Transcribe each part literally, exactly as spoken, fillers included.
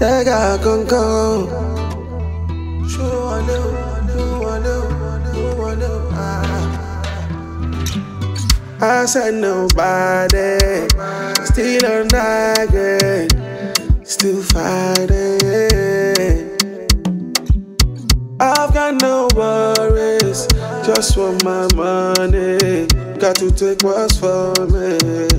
Tega con con. Show a little, show a little, show a little. I said nobody, still on nagging, still fighting. I've got no worries, just want my money. Got to take what's for me.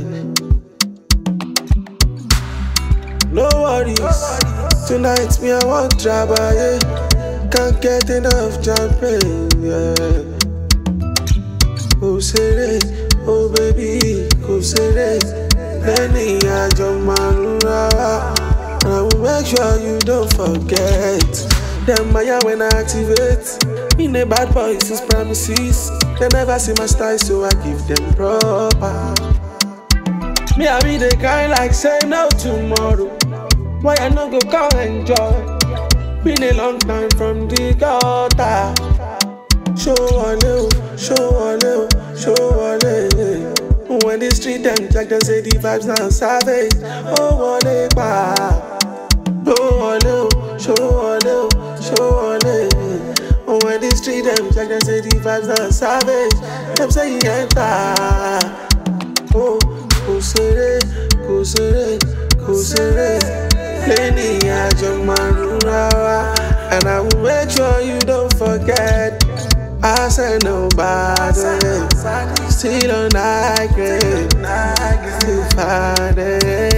No worries, tonight me I want trouble, yeah. Can't get enough jumping, yeah. Who said it? Oh baby, who said it? Lenny, I jump man, and I will make sure you don't forget. Them Maya when I activate, me the bad boys is promises. They never see my style, so I give them proper. Me I be the kind like say no tomorrow. Why I no go come enjoy? Been a long time from the gutter. Show a little, show a little, show a little. When the street them check, they say the vibes now savage. Oh, what they buy. Show a little, show a little, show a little. When the street them check, they say the vibes now savage. Them say he enter. Oh, go say it, go say it, go say it. Lenny, I jump man, and I will make sure you don't forget. I said nobody, still on night grade, still fighting.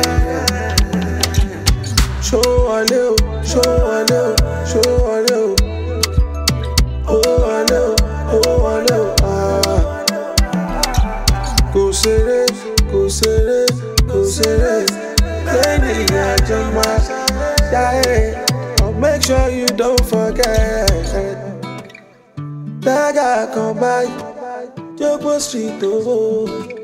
Show a little, show a little, show a little. Oh a little, oh a little. Ah. Go say it, go say it, go say it. Lenny, I jump my, yeah. I'll make sure you don't forget. That guy come by, Jogo Street, oh.